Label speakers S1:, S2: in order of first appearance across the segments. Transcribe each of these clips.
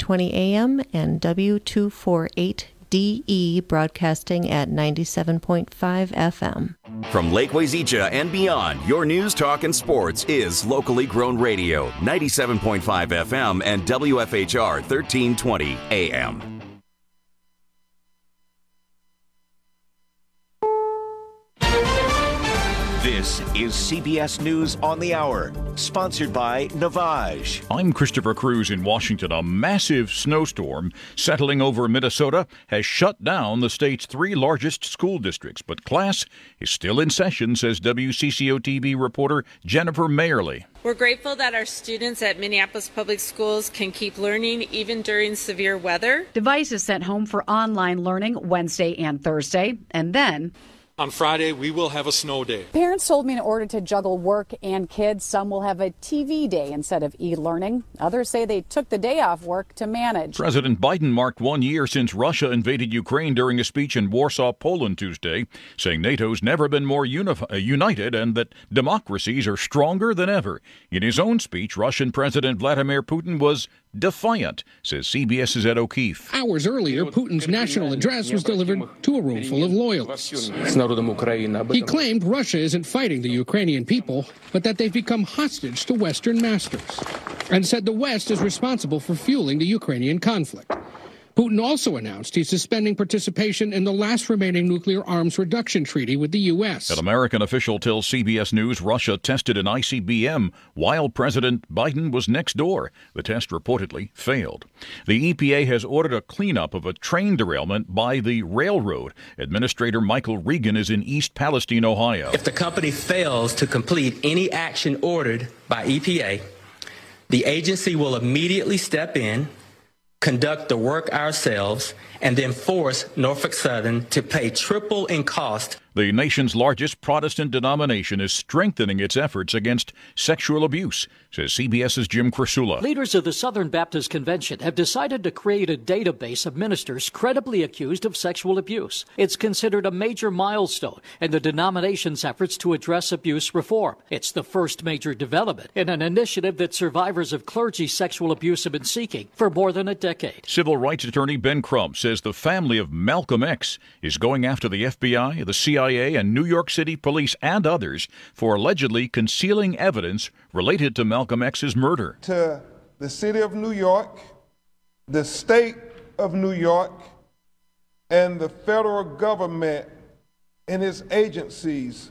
S1: 1320 AM and W248DE broadcasting at 97.5 FM.
S2: From Lake Wazeecha and beyond, your news, talk, and sports is locally grown radio, 97.5 FM and WFHR 1320 AM.
S3: This is CBS News on the Hour, sponsored by Navage.
S4: I'm Christopher Cruz in Washington. A massive snowstorm settling over Minnesota has shut down the state's 3 largest school districts, but class is still in session, says WCCO-TV reporter Jennifer Mayerly.
S5: We're grateful that our students at Minneapolis Public Schools can keep learning even during severe weather.
S6: Devices sent home for online learning Wednesday and Thursday, and then
S7: on Friday, we will have a snow day.
S8: Parents told me in order to juggle work and kids, some will have a TV day instead of e-learning. Others say they took the day off work to manage.
S4: President Biden marked 1 year since Russia invaded Ukraine during a speech in Warsaw, Poland Tuesday, saying NATO's never been more united and that democracies are stronger than ever. In his own speech, Russian President Vladimir Putin was defiant, says CBS's Ed O'Keefe.
S9: Hours earlier, Putin's national address was delivered to a room full of loyalists. He claimed Russia isn't fighting the Ukrainian people, but that they've become hostage to Western masters, and said the West is responsible for fueling the Ukrainian conflict. Putin also announced he's suspending participation in the last remaining nuclear arms reduction treaty with the U.S.
S4: An American official tells CBS News Russia tested an ICBM while President Biden was next door. The test reportedly failed. The EPA has ordered a cleanup of a train derailment by the railroad. Administrator Michael Regan is in East Palestine, Ohio.
S10: If the company fails to complete any action ordered by EPA, the agency will immediately step in, conduct the work ourselves, and then force Norfolk Southern to pay triple in cost.
S4: The nation's largest Protestant denomination is strengthening its efforts against sexual abuse, says CBS's Jim Crisula.
S11: Leaders of the Southern Baptist Convention have decided to create a database of ministers credibly accused of sexual abuse. It's considered a major milestone in the denomination's efforts to address abuse reform. It's the first major development in an initiative that survivors of clergy sexual abuse have been seeking for more than a decade.
S4: Civil rights attorney Ben Crump says the family of Malcolm X is going after the FBI, the CIA, and New York City police and others for allegedly concealing evidence related to Malcolm X's murder.
S12: To the city of New York, the state of New York, and the federal government and its agencies,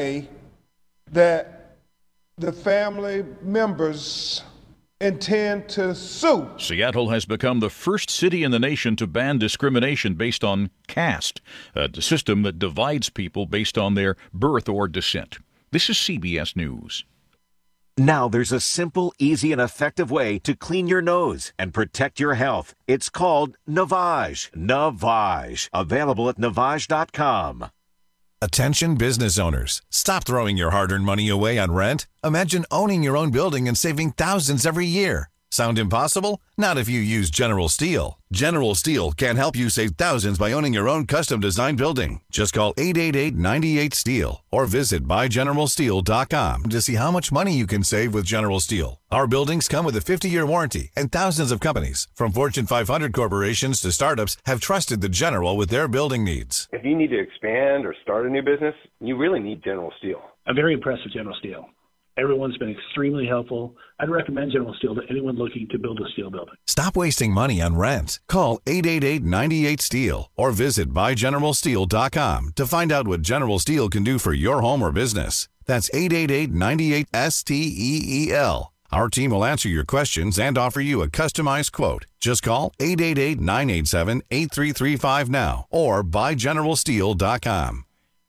S12: that the family members intend to sue.
S4: Seattle has become the first city in the nation to ban discrimination based on caste, a system that divides people based on their birth or descent. This is CBS News.
S3: Now there's a simple, easy, and effective way to clean your nose and protect your health. It's called Navage. Navage. Available at Navage.com.
S13: Attention business owners. Stop throwing your hard-earned money away on rent. Imagine owning your own building and saving thousands every year. Sound impossible? Not if you use General Steel. General Steel can help you save thousands by owning your own custom-designed building. Just call 888-98-STEEL or visit buygeneralsteel.com to see how much money you can save with General Steel. Our buildings come with a 50-year warranty, and thousands of companies, from Fortune 500 corporations to startups, have trusted the General with their building needs.
S14: If you need to expand or start a new business, you really need General Steel.
S15: I'm very impressed with General Steel. Everyone's been extremely helpful. I'd recommend General Steel to anyone looking to build a steel building.
S13: Stop wasting money on rent. Call 888-98-STEEL or visit buygeneralsteel.com to find out what General Steel can do for your home or business. That's 888-98-STEEL. Our team will answer your questions and offer you a customized quote. Just call 888-987-8335 now or buygeneralsteel.com.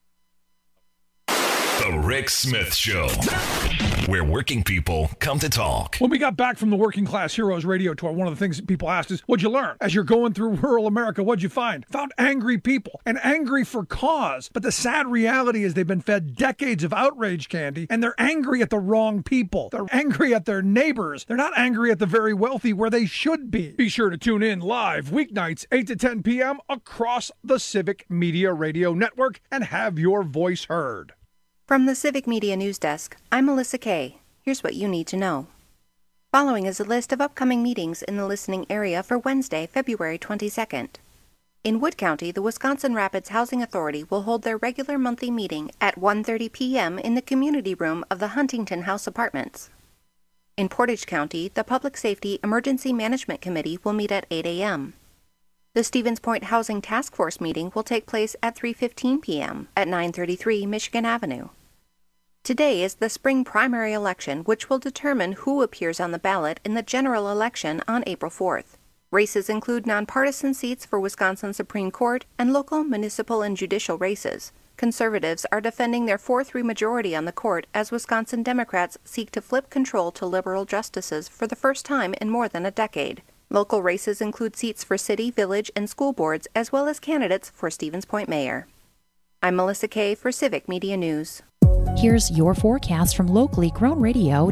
S16: The Rick Smith Show, where working people come to talk.
S17: When we got back from the Working Class Heroes radio tour, one of the things that people asked is, what'd you learn? As you're going through rural America, what'd you find? Found angry people, and angry for cause. But the sad reality is they've been fed decades of outrage candy, and they're angry at the wrong people. They're angry at their neighbors. They're not angry at the very wealthy where they should be. Be sure to tune in live weeknights, 8 to 10 p.m. across the Civic Media Radio Network and have your voice heard.
S18: From the Civic Media News Desk, I'm Melissa Kay. Here's what you need to know. Following is a list of upcoming meetings in the listening area for Wednesday, February 22nd. In Wood County, the Wisconsin Rapids Housing Authority will hold their regular monthly meeting at 1:30 p.m. in the community room of the Huntington House Apartments. In Portage County, the Public Safety Emergency Management Committee will meet at 8 a.m. The Stevens Point Housing Task Force meeting will take place at 3:15 p.m. at 933 Michigan Avenue. Today is the spring primary election, which will determine who appears on the ballot in the general election on April 4th. Races include nonpartisan seats for Wisconsin Supreme Court and local, municipal, and judicial races. Conservatives are defending their 4-3 majority on the court as Wisconsin Democrats seek to flip control to liberal justices for the first time in more than a decade. Local races include seats for city, village, and school boards, as well as candidates for Stevens Point Mayor. I'm Melissa Kay for Civic Media News.
S19: Here's your forecast from locally grown radio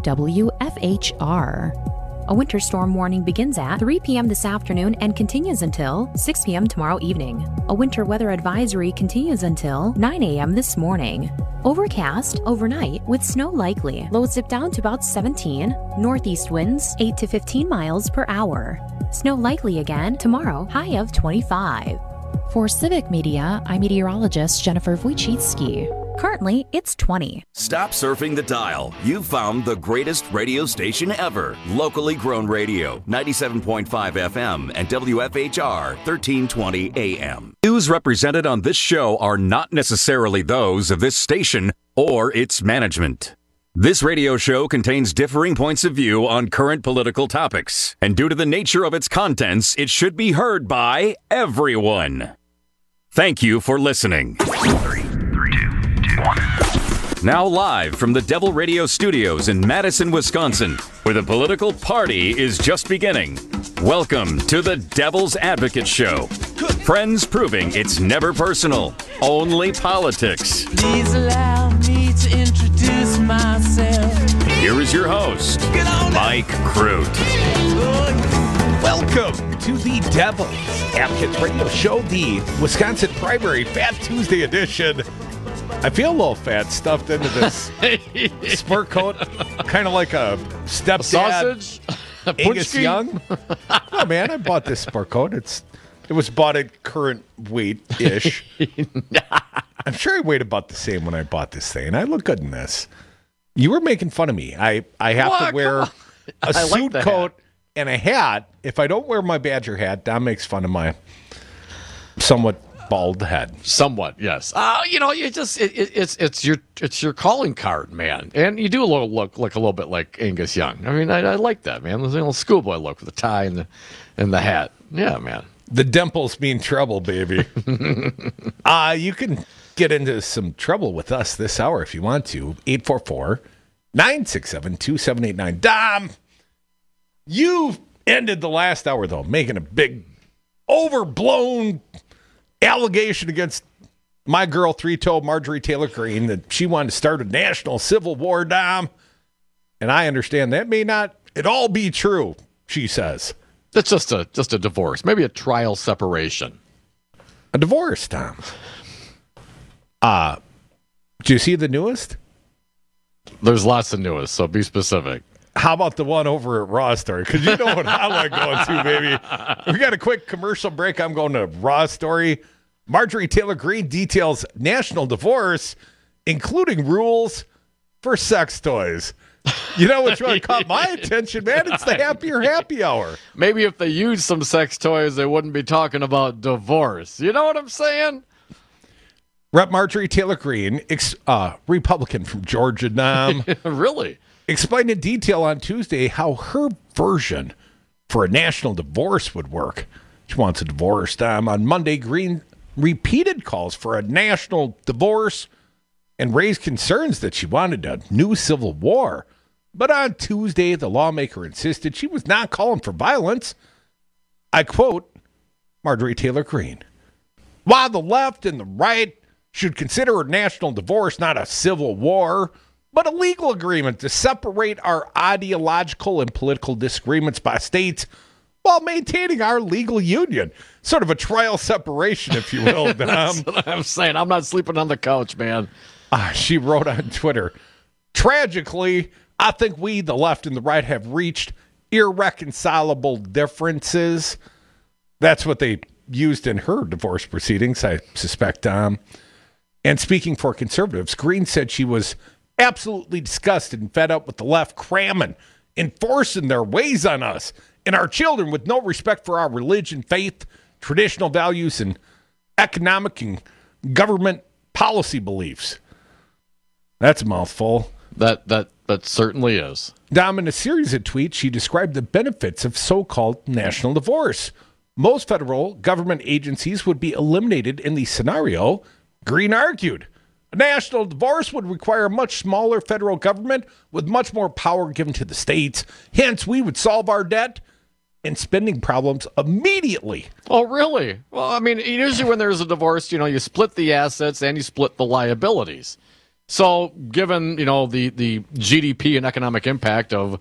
S19: WFHR. A winter storm warning begins at 3 p.m. this afternoon and continues until 6 p.m. tomorrow evening. A winter weather advisory continues until 9 a.m. this morning. Overcast overnight with snow likely. Lows dip down to about 17. Northeast winds 8 to 15 miles per hour. Snow likely again tomorrow, high of 25. For Civic Media, I'm meteorologist Jennifer Wojcicki. Currently, it's 20.
S2: Stop surfing the dial. You've found the greatest radio station ever. Locally grown radio, 97.5 FM and WFHR, 1320 AM. Views represented on this show are not necessarily those of this station or its management. This radio show contains differing points of view on current political topics, and due to the nature of its contents, it should be heard by everyone. Thank you for listening. 3, 2, 1. Now live from the Devil Radio Studios in Madison, Wisconsin, where the political party is just beginning. Welcome to the Devil's Advocate Show. Friends proving it's never personal, only politics.
S20: Please allow me to introduce myself.
S2: Here is your host, Mike Crute.
S21: Welcome to the Devil's Advocates Radio Show, the Wisconsin Primary Fat Tuesday edition. I feel a little fat stuffed into this sport coat, kind of like a stepdad.
S22: Sausage?
S21: Angus Young. Oh man, I bought this sport coat. It was bought at current weight-ish. I'm sure I weighed about the same when I bought this thing. I look good in this. You were making fun of me. I have to wear a suit coat and a hat. If I don't wear my Badger hat, Don makes fun of my somewhat bald head.
S22: Somewhat, yes. It's your calling card, man. And you do look like a little bit like Angus Young. I mean, I like that, man. There's a little schoolboy look with the tie and the hat. Yeah, man.
S21: The dimples mean trouble, baby. You can get into some trouble with us this hour if you want to. 844-967-2789. Dom, you ended the last hour, though, making a big, overblown allegation against my girl, three-toe Marjorie Taylor Greene, that she wanted to start a national civil war, Dom. And I understand that may not at all be true, she says.
S22: That's just a divorce, maybe a trial separation.
S21: A divorce, Tom. Do you see the newest?
S22: There's lots of newest, so be specific.
S21: How about the one over at Raw Story? Because you know what I like going to, baby. We got a quick commercial break. I'm going to Raw Story. Marjorie Taylor Greene details national divorce, including rules for sex toys. You know which one caught my attention, man? It's the Happier Happy Hour.
S22: Maybe if they used some sex toys, they wouldn't be talking about divorce. You know what I'm saying?
S21: Rep. Marjorie Taylor Greene, Republican from Georgia, Dom.
S22: Really?
S21: Explained in detail on Tuesday how her version for a national divorce would work. She wants a divorce, Dom. On Monday, Greene repeated calls for a national divorce and raised concerns that she wanted a new civil war. But on Tuesday, the lawmaker insisted she was not calling for violence. I quote Marjorie Taylor Greene. While the left and the right should consider a national divorce not a civil war, but a legal agreement to separate our ideological and political disagreements by states while maintaining our legal union. Sort of a trial separation, if you will.
S22: That's what I'm saying. I'm not sleeping on the couch, man.
S21: She wrote on Twitter, tragically, I think we, the left and the right, have reached irreconcilable differences. That's what they used in her divorce proceedings, I suspect. And speaking for conservatives, Green said she was absolutely disgusted and fed up with the left cramming, enforcing their ways on us and our children with no respect for our religion, faith, traditional values, and economic and government policy beliefs. That's a mouthful.
S22: That certainly is.
S21: Dom, in a series of tweets, she described the benefits of so-called national divorce. Most federal government agencies would be eliminated in the scenario. Green argued a national divorce would require a much smaller federal government with much more power given to the states. Hence, we would solve our debt and spending problems immediately.
S22: Oh, really? Well, I mean, usually when there's a divorce, you split the assets and you split the liabilities. So given, the GDP and economic impact of,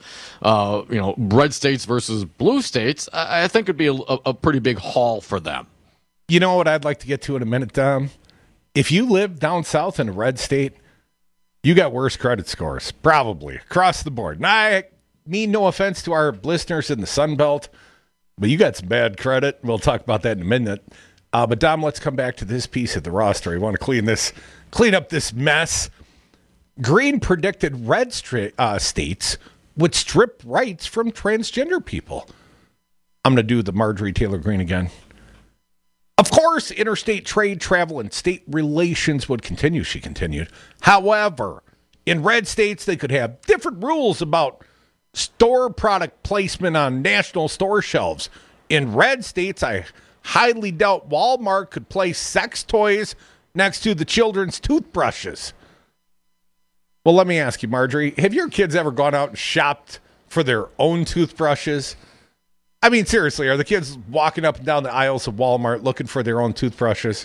S22: red states versus blue states, I think it'd be a pretty big haul for them.
S21: You know what I'd like to get to in a minute, Dom? If you live down south in a red state, you got worse credit scores, probably, across the board. And I mean no offense to our listeners in the Sun Belt, but you got some bad credit. We'll talk about that in a minute. But Dom, let's come back to this piece of the Raw story. I want to clean up this mess. Green predicted red states would strip rights from transgender people. I'm going to do the Marjorie Taylor Greene again. Of course, interstate trade, travel, and state relations would continue, she continued. However, in red states, they could have different rules about store product placement on national store shelves. In red states, I highly doubt Walmart could place sex toys next to the children's toothbrushes. Well, let me ask you, Marjorie, have your kids ever gone out and shopped for their own toothbrushes? I mean, seriously, are the kids walking up and down the aisles of Walmart looking for their own toothbrushes?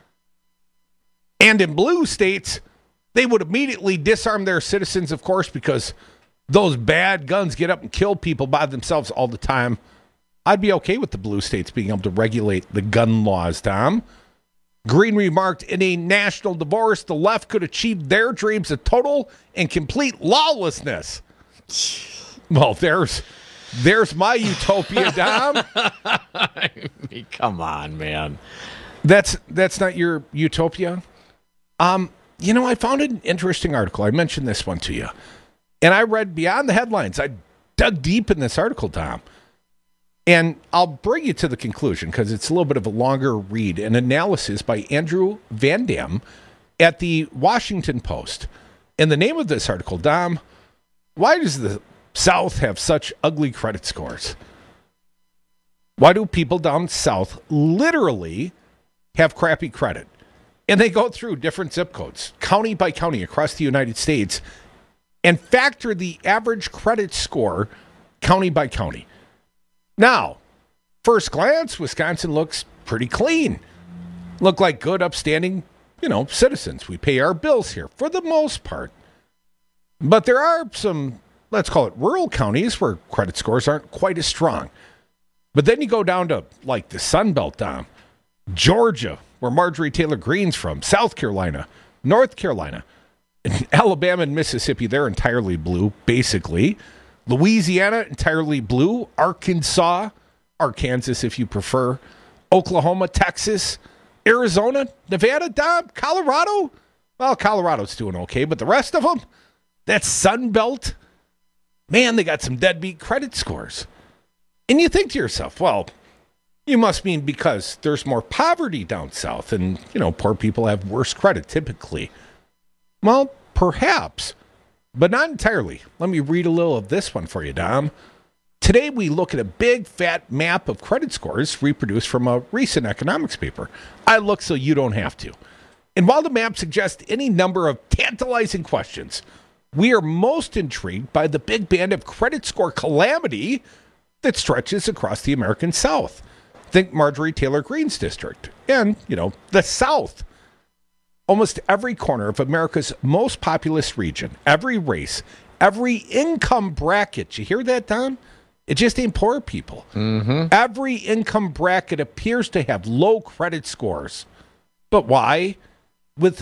S21: And in blue states, they would immediately disarm their citizens, of course, because those bad guns get up and kill people by themselves all the time. I'd be okay with the blue states being able to regulate the gun laws, Tom. Green remarked, in a national divorce, the left could achieve their dreams of total and complete lawlessness. Well, there's my utopia, Dom.
S22: I mean, come on, man.
S21: That's not your utopia? I found an interesting article. I mentioned this one to you. And I read beyond the headlines. I dug deep in this article, Tom. And I'll bring you to the conclusion because it's a little bit of a longer read, an analysis by Andrew Van Dam at the Washington Post. And the name of this article, Dom, why does the South have such ugly credit scores? Why do people down south literally have crappy credit? And they go through different zip codes, county by county across the United States, and factor the average credit score county by county. Now, first glance, Wisconsin looks pretty clean. Look like good, upstanding, citizens. We pay our bills here for the most part. But there are some, let's call it rural counties where credit scores aren't quite as strong. But then you go down to like the Sun Belt, Dom, Georgia, where Marjorie Taylor Greene's from, South Carolina, North Carolina, Alabama and Mississippi, they're entirely blue, basically. Louisiana, entirely blue. Arkansas if you prefer. Oklahoma, Texas, Arizona, Nevada, Dom, Colorado. Well, Colorado's doing okay, but the rest of them, that's Sun Belt. Man, they got some deadbeat credit scores. And you think to yourself, well, you must mean because there's more poverty down south and, poor people have worse credit typically. Well, perhaps, but not entirely. Let me read a little of this one for you, Dom. Today, we look at a big, fat map of credit scores reproduced from a recent economics paper. I look so you don't have to. And while the map suggests any number of tantalizing questions, we are most intrigued by the big band of credit score calamity that stretches across the American South. Think Marjorie Taylor Greene's district and, the South. Almost every corner of America's most populous region, every race, every income bracket. You hear that, Tom? It just ain't poor people. Mm-hmm. Every income bracket appears to have low credit scores. But why? With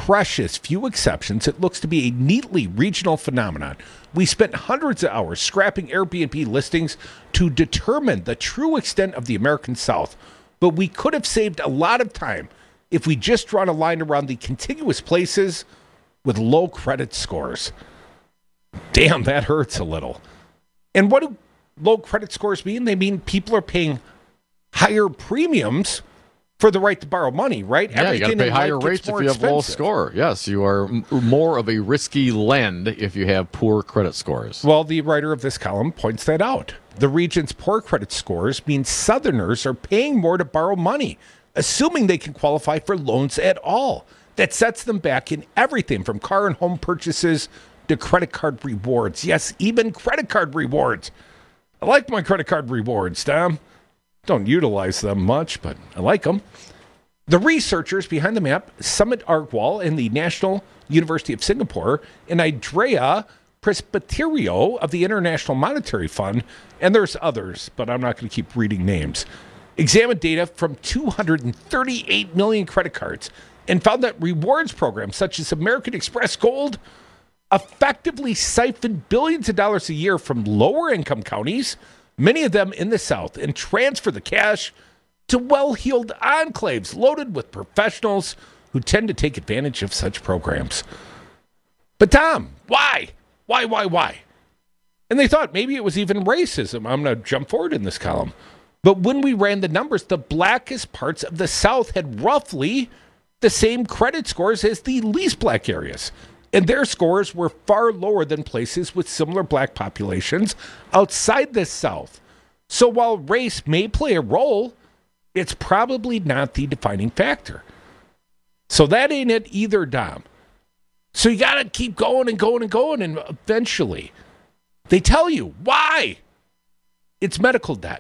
S21: precious few exceptions, it looks to be a neatly regional phenomenon. We spent hundreds of hours scrapping Airbnb listings to determine the true extent of the American South, but we could have saved a lot of time if we just drawn a line around the contiguous places with low credit scores. Damn, that hurts a little. And what do low credit scores mean? They mean people are paying higher premiums for the right to borrow money, right?
S22: Yeah, you got to pay higher rates if you have low score. Yes, you are more of a risky lend if you have poor credit scores.
S21: Well, the writer of this column points that out. The region's poor credit scores mean Southerners are paying more to borrow money, assuming they can qualify for loans at all. That sets them back in everything from car and home purchases to credit card rewards. Yes, even credit card rewards. I like my credit card rewards, Tom. Don't utilize them much, but I like them. The researchers behind the map, Sumit Argwal and the National University of Singapore, and Andrea Presbiterio of the International Monetary Fund, and there's others, but I'm not going to keep reading names, examined data from 238 million credit cards and found that rewards programs such as American Express Gold effectively siphon billions of dollars a year from lower income counties, many of them in the South, and transfer the cash to well-heeled enclaves loaded with professionals who tend to take advantage of such programs. But Tom, why? Why? And they thought maybe it was even racism. I'm going to jump forward in this column. But when we ran the numbers, the blackest parts of the South had roughly the same credit scores as the least black areas. And their scores were far lower than places with similar black populations outside the South. So while race may play a role, it's probably not the defining factor. So that ain't it either, Dom. So you got to keep going, and eventually they tell you why. It's medical debt.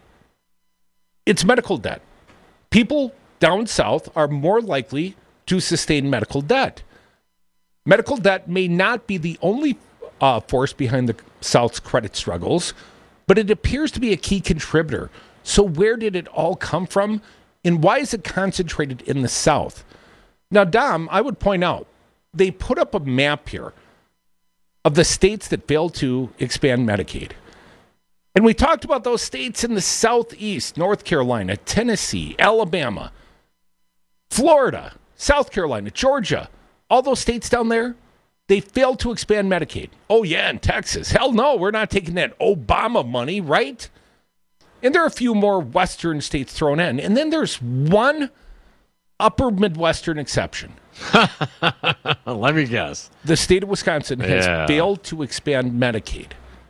S21: People down south are more likely to sustain medical debt. Medical debt may not be the only force behind the South's credit struggles, but it appears to be a key contributor. So where did it all come from, and why is it concentrated in the South? Now, Dom, I would point out, they put up a map here of the states that failed to expand Medicaid. And we talked about those states in the Southeast: North Carolina, Tennessee, Alabama, Florida, South Carolina, Georgia. All those states down there, they failed to expand Medicaid. Oh, yeah, in Texas. Hell no, we're not taking that Obama money, right? And there are a few more Western states thrown in. And then there's one upper Midwestern exception.
S22: Let me guess.
S21: The state of Wisconsin has failed to expand Medicaid.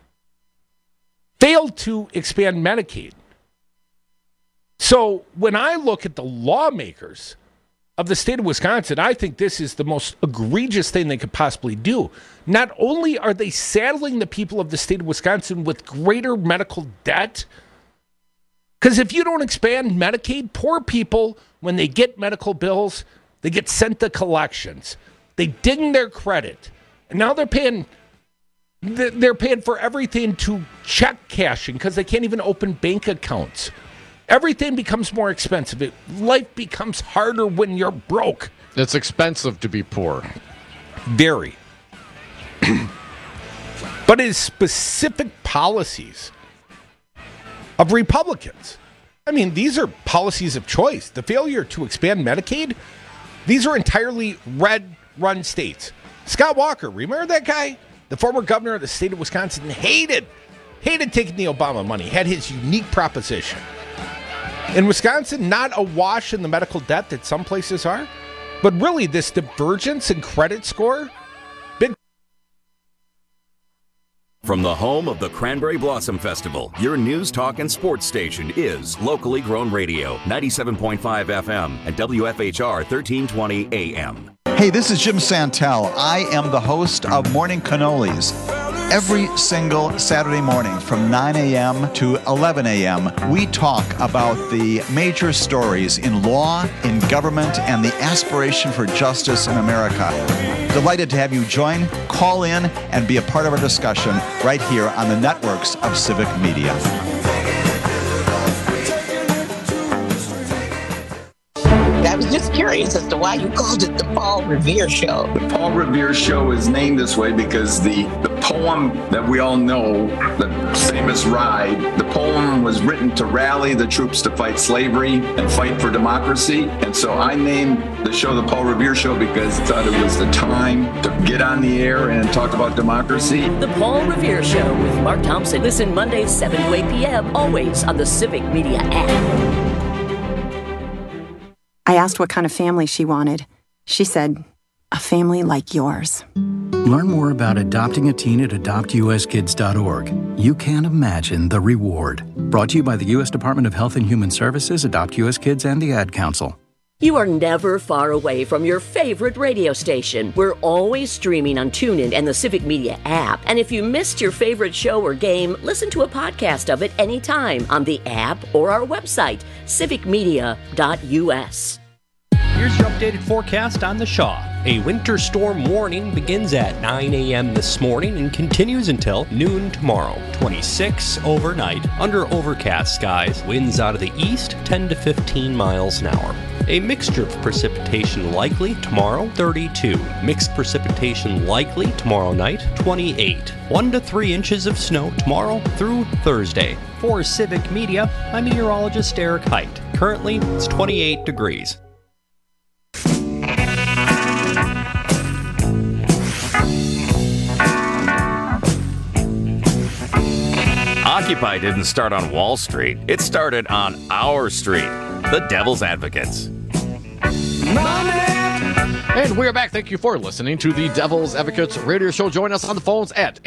S21: So when I look at the lawmakers of the state of Wisconsin, I think this is the most egregious thing they could possibly do. Not only are they saddling the people of the state of Wisconsin with greater medical debt, because if you don't expand Medicaid, poor people, when they get medical bills, they get sent to collections. They ding their credit. And now they're paying for everything to check cashing because they can't even open bank accounts. Everything becomes more expensive. Life becomes harder when you're broke.
S22: It's expensive to be poor.
S21: Very. But it is specific policies of Republicans. I mean, these are policies of choice. The failure to expand Medicaid, these are entirely red-run states. Scott Walker, remember that guy? The former governor of the state of Wisconsin hated taking the Obama money, had his unique proposition. In Wisconsin, not awash in the medical debt that some places are, but really this divergence in credit score.
S2: From the home of the Cranberry Blossom Festival, your news, talk, and sports station is Locally Grown Radio, 97.5 FM and WFHR 1320 AM.
S1: Hey, this is Jim Santel. I am the host of Morning Cannolis. Every single Saturday morning from 9 a.m. to 11 a.m., we talk about the major stories in law, in government, and the aspiration for justice in America. Delighted to have you join, call in, and be a part of our discussion right here on the networks of Civic Media.
S5: I was just curious as to why you called it the Paul Revere Show.
S6: The Paul Revere Show is named this way because the poem that we all know, the famous Ride, the poem was written to rally the troops to fight slavery and fight for democracy. And so I named the show the Paul Revere Show because I thought it was the time to get on the air and talk about democracy.
S23: The Paul Revere Show with Mark Thompson. Listen Mondays 7 to 8 p.m. always on the Civic Media app.
S24: I asked what kind of family she wanted. She said, a family like yours.
S25: Learn more about adopting a teen at adoptuskids.org. You can't imagine the reward. Brought to you by the U.S. Department of Health and Human Services, Adopt U.S. Kids, and the Ad Council.
S23: You are never far away from your favorite radio station. We're always streaming on TuneIn and the Civic Media app. And if you missed your favorite show or game, listen to a podcast of it anytime on the app or our website, civicmedia.us.
S26: Here's your updated forecast on the Shaw. A winter storm warning begins at 9 a.m. this morning and continues until noon tomorrow. 26 overnight, under overcast skies, winds out of the east 10 to 15 miles an hour. A mixture of precipitation likely tomorrow, 32. Mixed precipitation likely tomorrow night, 28. 1 to 3 inches of snow tomorrow through Thursday. For Civic Media, I'm meteorologist Eric Height. Currently, it's 28 degrees.
S2: Occupy didn't start on Wall Street. It started on our street, the Devil's Advocates.
S22: And we are back. Thank you for listening to the Devil's Advocates radio show. Join us on the phones at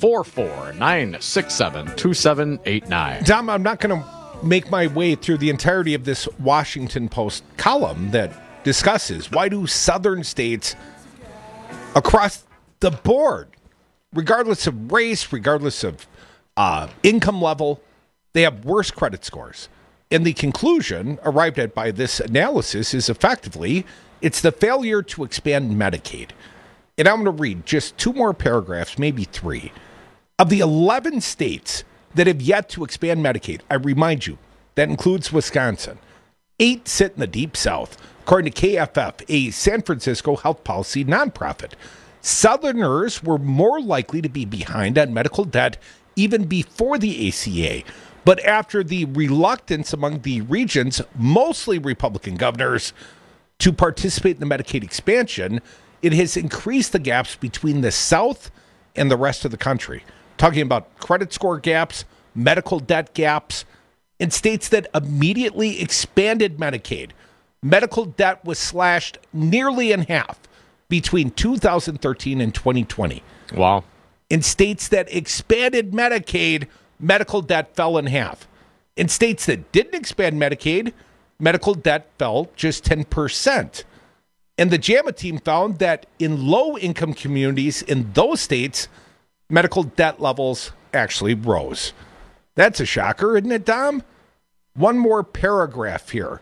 S22: 844-967-2789.
S21: Dom, I'm not going to make my way through the entirety of this Washington Post column that discusses why do southern states across the board, regardless of race, regardless of income level, they have worse credit scores. And the conclusion arrived at by this analysis is effectively it's the failure to expand Medicaid. And I'm going to read just 2 more paragraphs, maybe 3. Of the 11 states that have yet to expand Medicaid, I remind you, that includes Wisconsin. 8 sit in the Deep South, according to KFF, a San Francisco health policy nonprofit. Southerners were more likely to be behind on medical debt even before the ACA. But after the reluctance among the region's mostly Republican governors to participate in the Medicaid expansion, it has increased the gaps between the South and the rest of the country. Talking about credit score gaps, medical debt gaps. In states that immediately expanded Medicaid, medical debt was slashed nearly in half between 2013 and 2020.
S22: Wow.
S21: In states that expanded Medicaid, medical debt fell in half. In states that didn't expand Medicaid, medical debt fell just 10%. And the JAMA team found that in low-income communities in those states, medical debt levels actually rose. That's a shocker, isn't it, Dom? One more paragraph here.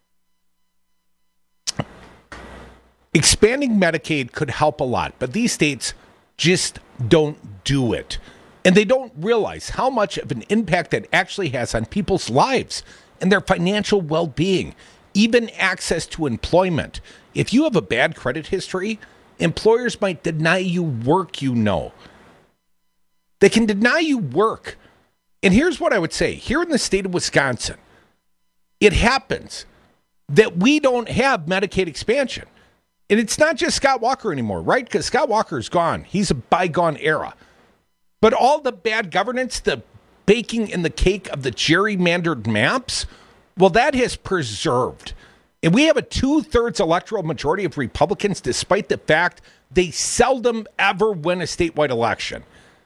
S21: Expanding Medicaid could help a lot, but these states just don't do it. And they don't realize how much of an impact that actually has on people's lives and their financial well-being, even access to employment. If you have a bad credit history, employers might deny you work, you know. They can deny you work. And here's what I would say. Here in the state of Wisconsin, it happens that we don't have Medicaid expansion. And it's not just Scott Walker anymore, right? Because Scott Walker is gone. He's a bygone era. But all the bad governance, the baking in the cake of the gerrymandered maps, well, that has preserved. And we have a 2/3 electoral majority of Republicans, despite the fact they seldom ever win a statewide election.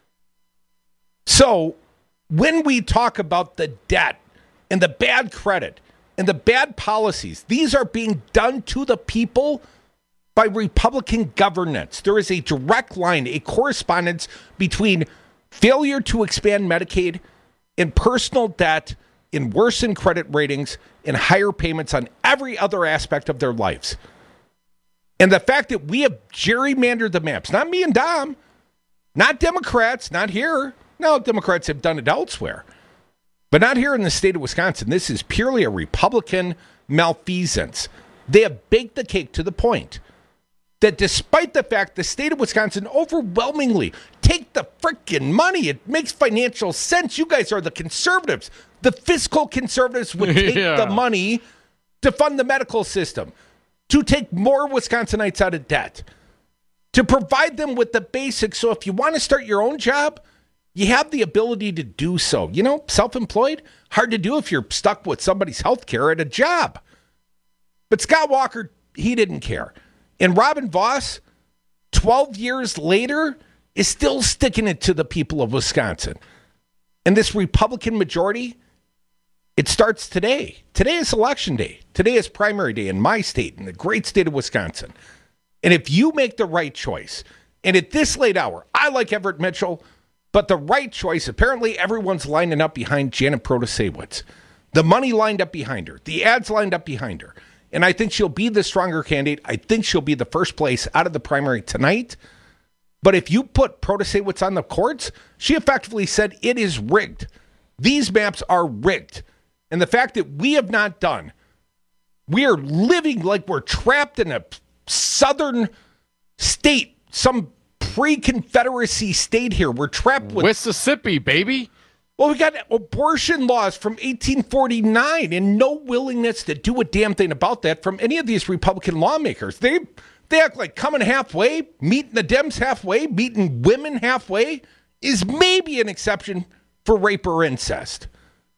S21: So when we talk about the debt and the bad credit and the bad policies, these are being done to the people by Republican governance. There is a direct line, a correspondence between failure to expand Medicaid and personal debt, in worsened credit ratings, and higher payments on every other aspect of their lives. And the fact that we have gerrymandered the maps, not me and Dom, not Democrats, not here. No, Democrats have done it elsewhere. But not here in the state of Wisconsin. This is purely a Republican malfeasance. They have baked the cake to the point that despite the fact the state of Wisconsin overwhelmingly take the freaking money, it makes financial sense. You guys are the conservatives. The fiscal conservatives would take the money to fund the medical system, to take more Wisconsinites out of debt, to provide them with the basics. So if you want to start your own job, you have the ability to do so. You know, self-employed, hard to do if you're stuck with somebody's health care at a job. But Scott Walker, he didn't care. And Robin Vos, 12 years later, is still sticking it to the people of Wisconsin. And this Republican majority, it starts today. Today is election day. Today is primary day in my state, in the great state of Wisconsin. And if you make the right choice, and at this late hour, I like Everett Mitchell, but the right choice, apparently everyone's lining up behind Janet Protasewicz. The money lined up behind her. The ads lined up behind her. And I think she'll be the stronger candidate. I think she'll be the first place out of the primary tonight. But if you put Protasewicz on the courts, she effectively said it is rigged. These maps are rigged. And the fact that we have not done, we are living like we're trapped in a southern state, some pre-Confederacy state here. We're trapped with
S22: Mississippi, baby.
S21: Well, we got abortion laws from 1849 and no willingness to do a damn thing about that from any of these Republican lawmakers. They act like coming halfway, meeting the Dems halfway, meeting women halfway is maybe an exception for rape or incest.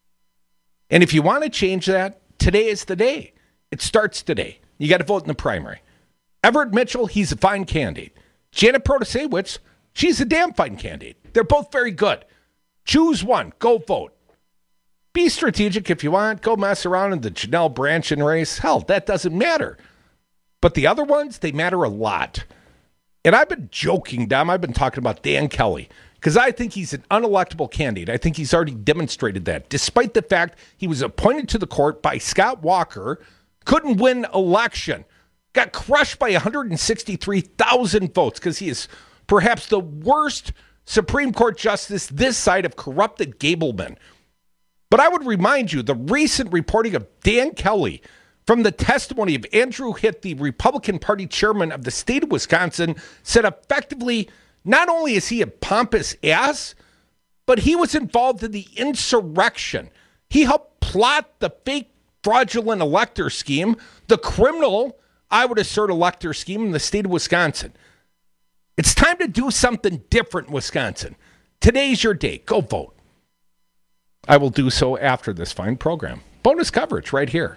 S21: And if you want to change that, today is the day. It starts today. You got to vote in the primary. Everett Mitchell, he's a fine candidate. Janet Protasewicz, she's a damn fine candidate. They're both very good. Choose one. Go vote. Be strategic if you want. Go mess around in the Janelle Brandtjen race. Hell, that doesn't matter. But the other ones, they matter a lot. And I've been joking, Dom. I've been talking about Dan Kelly because I think he's an unelectable candidate. I think he's already demonstrated that, despite the fact he was appointed to the court by Scott Walker, couldn't win election, got crushed by 163,000 votes because he is perhaps the worst Supreme Court justice this side of corrupted Gableman. But I would remind you, the recent reporting of Dan Kelly from the testimony of Andrew Hitt, the Republican Party chairman of the state of Wisconsin, said effectively, not only is he a pompous ass, but he was involved in the insurrection. He helped plot the fake fraudulent elector scheme, the criminal, I would assert, elector scheme in the state of Wisconsin. It's time to do something different in Wisconsin. Today's your day. Go vote. I will do so after this fine program. Bonus coverage right here.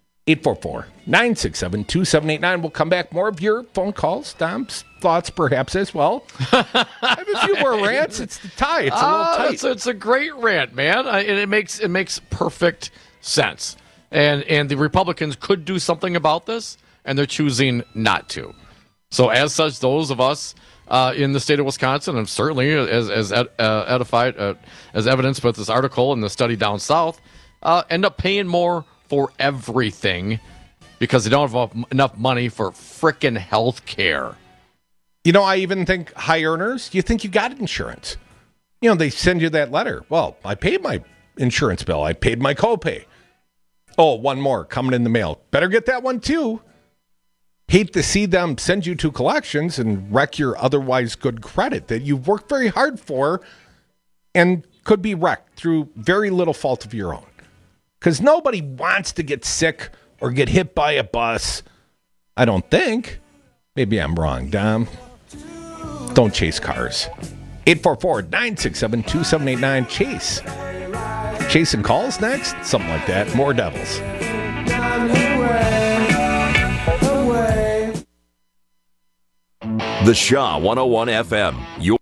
S21: 844-967-2789. We'll come back. More of your phone calls, Dom's thoughts perhaps as well. I have a few more rants. It's the tie. It's a little tight.
S22: It's a great rant, man. And it makes perfect sense. And the Republicans could do something about this, and they're choosing not to. So as such, those of us in the state of Wisconsin, and certainly as edified as evidenced by this article and the study down south, end up paying more for everything because they don't have enough money for frickin' health care.
S21: You know, I even think high earners, you think you got insurance. You know, they send you that letter. Well, I paid my insurance bill. I paid my copay. Oh, one more coming in the mail. Better get that one too. Hate to see them send you to collections and wreck your otherwise good credit that you've worked very hard for and could be wrecked through very little fault of your own. Because nobody wants to get sick or get hit by a bus. I don't think. Maybe I'm wrong, Dom. Don't chase cars. 844-967-2789. Chase. Chasing calls next? Something like that. More Devils.
S2: The Shaw 101 FM. Your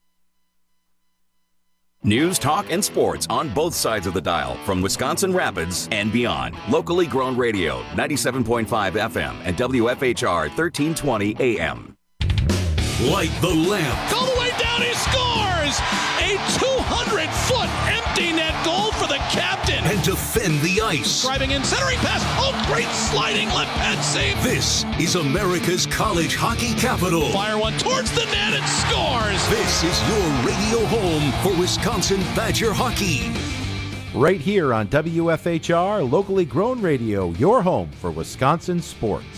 S2: news, talk, and sports on both sides of the dial from Wisconsin Rapids and beyond. Locally grown radio, 97.5 FM and WFHR 1320 AM.
S16: Light the lamp.
S7: All the way down, he scores! A 200-foot empty net goal for the captain.
S16: And defend the ice.
S7: Driving in, centering pass. Oh, great sliding left pad save.
S16: This is America's college hockey capital.
S7: Fire one towards the net and scores.
S16: This is your radio home for Wisconsin Badger hockey.
S4: right here on WFHR, locally grown radio, your home for Wisconsin sports.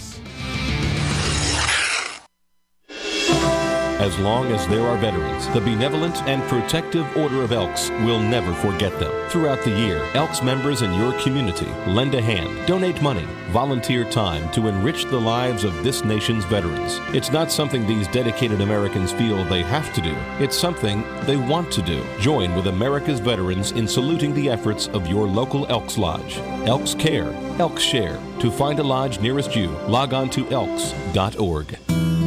S8: As long as there are veterans, the Benevolent and Protective Order of Elks will never forget them. Throughout the year, Elks members in your community lend a hand, donate money, volunteer time to enrich the lives of this nation's veterans. It's not something these dedicated Americans feel they have to do. It's something they want to do. Join with America's veterans in saluting the efforts of your local Elks Lodge. Elks Care, Elks Share. To find a lodge nearest you, log on to elks.org.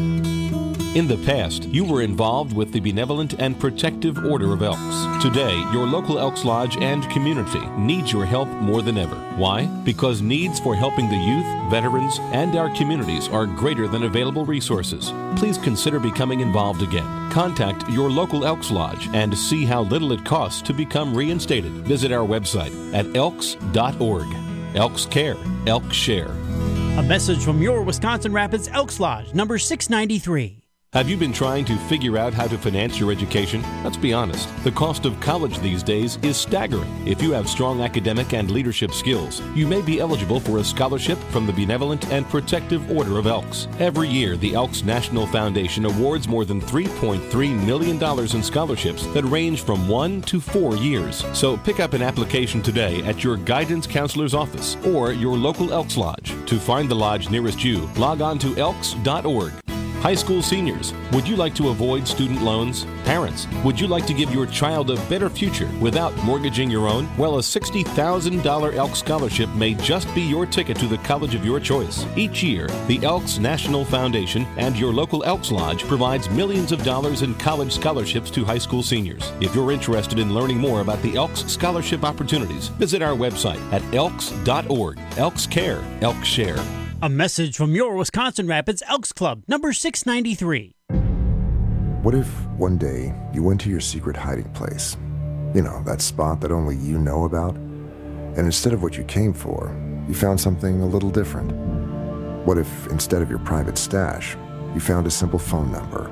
S8: In the past, you were involved with the Benevolent and Protective Order of Elks. Today, your local Elks Lodge and community needs your help more than ever. Why? Because needs for helping the youth, veterans, and our communities are greater than available resources. Please consider becoming involved again. Contact your local Elks Lodge and see how little it costs to become reinstated. Visit our website at elks.org. Elks Care, Elks Share.
S9: A message from your Wisconsin Rapids Elks Lodge, number 693.
S8: Have you been trying to figure out how to finance your education? Let's be honest. The cost of college these days is staggering. If you have strong academic and leadership skills, you may be eligible for a scholarship from the Benevolent and Protective Order of Elks. Every year, the Elks National Foundation awards more than $3.3 million in scholarships that range from 1 to 4 years. So pick up an application today at your guidance counselor's office or your local Elks Lodge. To find the lodge nearest you, log on to elks.org. High school seniors, would you like to avoid student loans? Parents, would you like to give your child a better future without mortgaging your own? Well, a $60,000 Elks Scholarship may just be your ticket to the college of your choice. Each year, the Elks National Foundation and your local Elks Lodge provides millions of dollars in college scholarships to high school seniors. If you're interested in learning more about the Elks Scholarship opportunities, visit our website at elks.org. Elks Care, Elks Share.
S9: A message from your Wisconsin Rapids Elks Club, number 693.
S10: What if one day you went to your secret hiding place? You know, that spot that only you know about? And instead of what you came for, you found something a little different. What if instead of your private stash, you found a simple phone number,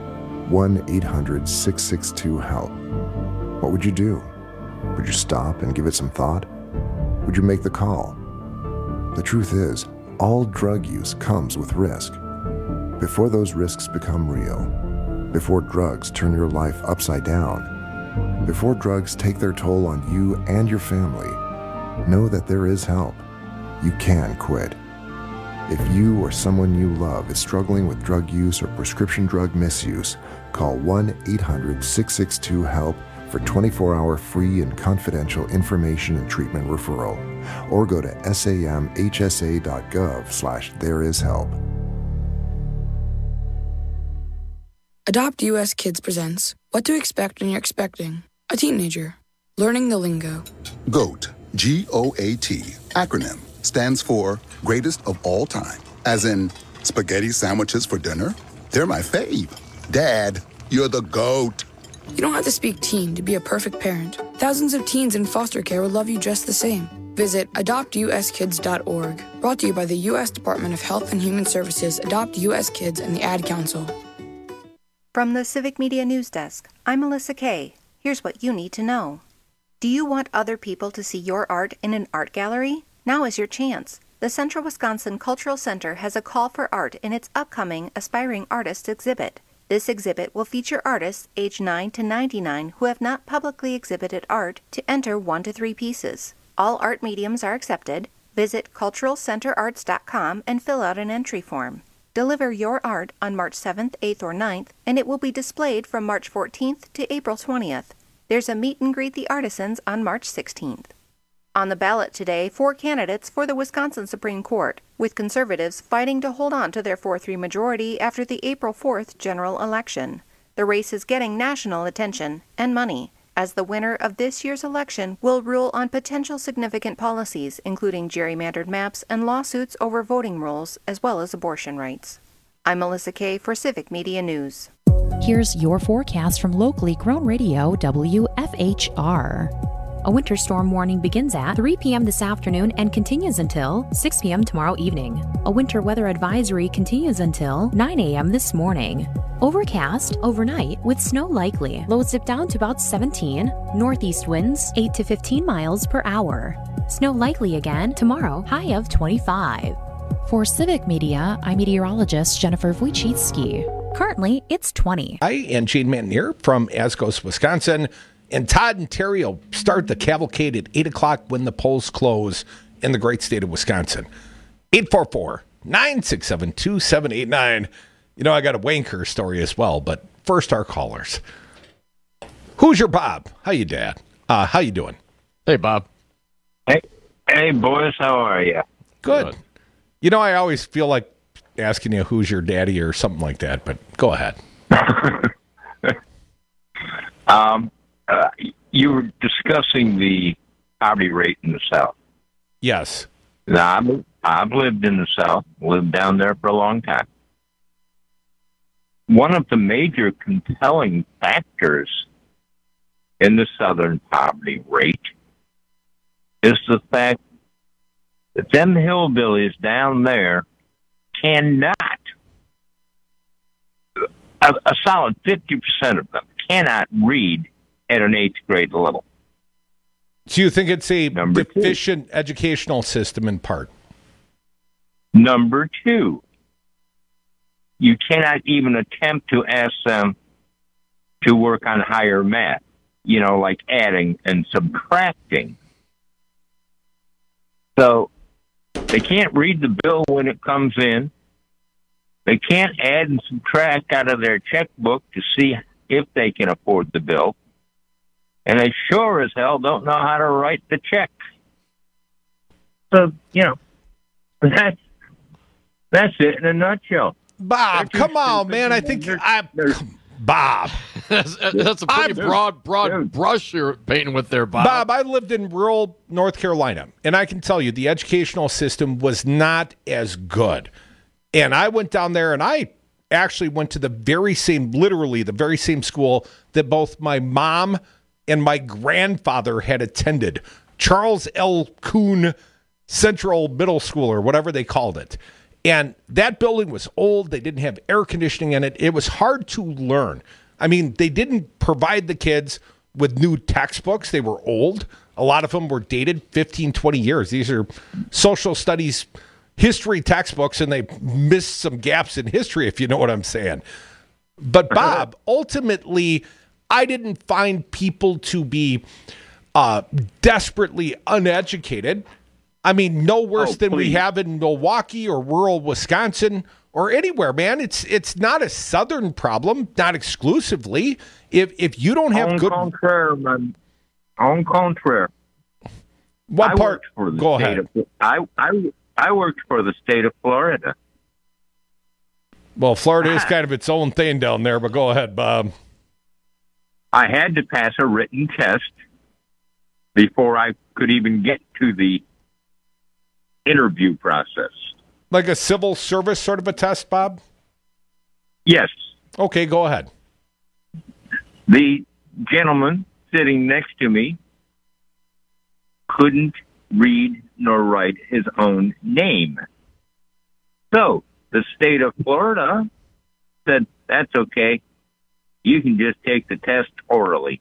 S10: 1-800-662-HELP? What would you do? Would you stop and give it some thought? Would you make the call? The truth is, all drug use comes with risk. Before those risks become real, before drugs turn your life upside down, before drugs take their toll on you and your family, know that there is help. You can quit. If you or someone you love is struggling with drug use or prescription drug misuse, call 1-800-662-HELP for 24-hour free and confidential information and treatment referral, or go to samhsa.gov/thereishelp.
S11: Adopt US Kids presents What to Expect When You're Expecting a Teenager. Learning the lingo.
S12: GOAT, G-O-A-T, acronym, stands for Greatest of All Time. As in, spaghetti sandwiches for dinner? They're my fave. Dad, you're the GOAT.
S11: You don't have to speak teen to be a perfect parent. Thousands of teens in foster care will love you just the same. Visit adoptuskids.org. Brought to you by the U.S. Department of Health and Human Services, Adopt U.S. Kids, and the Ad Council.
S18: From the Civic Media News Desk, I'm Melissa Kay. Here's what you need to know. Do you want other people to see your art in an art gallery? Now is your chance. The Central Wisconsin Cultural Center has a call for art in its upcoming Aspiring Artists exhibit. This exhibit will feature artists aged 9 to 99 who have not publicly exhibited art to enter 1 to 3 pieces. All art mediums are accepted. Visit culturalcenterarts.com and fill out an entry form. Deliver your art on March 7th, 8th, or 9th, and it will be displayed from March 14th to April 20th. There's a meet and greet the artisans on March 16th. On the ballot today, 4 candidates for the Wisconsin Supreme Court, with conservatives fighting to hold on to their 4-3 majority after the April 4th general election. The race is getting national attention and money, as the winner of this year's election will rule on potential significant policies, including gerrymandered maps and lawsuits over voting rules, as well as abortion rights. I'm Melissa Kay for Civic Media News.
S19: Here's your forecast from locally grown radio WFHR. A winter storm warning begins at 3 p.m. this afternoon and continues until 6 p.m. tomorrow evening. A winter weather advisory continues until 9 a.m. this morning. Overcast overnight with snow likely. Lows dip down to about 17. Northeast winds 8 to 15 miles per hour. Snow likely again tomorrow, high of 25. For Civic Media, I'm meteorologist Jennifer Wojcicki. Currently, it's 20.
S21: Hi, and Gene Mantenier from Ascos, Wisconsin. And Todd and Terry will start the cavalcade at 8 o'clock when the polls close in the great state of Wisconsin. 844-967-2789. You know, I got a wanker story as well, but first our callers. Who's your Bob? How you, Dad? How you doing?
S22: Hey, Bob.
S3: Hey, boys. How are you?
S21: Good. You know, I always feel like asking you who's your daddy or something like that, but go ahead.
S3: You were discussing the poverty rate in the South.
S21: Yes.
S3: Now, I've lived in the South, lived down there for a long time. One of the major compelling factors in the Southern poverty rate is the fact that them hillbillies down there cannot, a solid 50% of them cannot read at an 8th grade level.
S21: So you think it's a deficient educational system in part?
S3: Number two, you cannot even attempt to ask them to work on higher math, you know, like adding and subtracting. So they can't read the bill when it comes in. They can't add and subtract out of their checkbook to see if they can afford the bill. And they sure as hell don't know how to write the check. So, you know, that's it in a nutshell.
S21: Bob, come on, man. I think Bob.
S22: That's a pretty broad brush you're painting with there, Bob.
S21: Bob, I lived in rural North Carolina, and I can tell you the educational system was not as good. And I went down there, and I actually went to literally the very same school that both my mom and my grandfather had attended, Charles L. Kuhn Central Middle School, or whatever they called it. And that building was old. They didn't have air conditioning in it. It was hard to learn. I mean, they didn't provide the kids with new textbooks. They were old. A lot of them were dated 15, 20 years. These are social studies history textbooks, and they missed some gaps in history, if you know what I'm saying. But, Bob, ultimately, I didn't find people to be desperately uneducated. I mean, no worse than we have in Milwaukee or rural Wisconsin or anywhere, man. It's not a Southern problem, not exclusively. If you don't have good...
S3: En contraire.
S21: What part? Go ahead.
S3: I worked for the state of Florida.
S21: Well, Florida is kind of its own thing down there, but go ahead, Bob.
S3: I had to pass a written test before I could even get to the interview process.
S21: Like a civil service sort of a test, Bob?
S3: Yes.
S21: Okay, go ahead.
S3: The gentleman sitting next to me couldn't read nor write his own name. So the state of Florida said, that's okay. You can just take the test orally.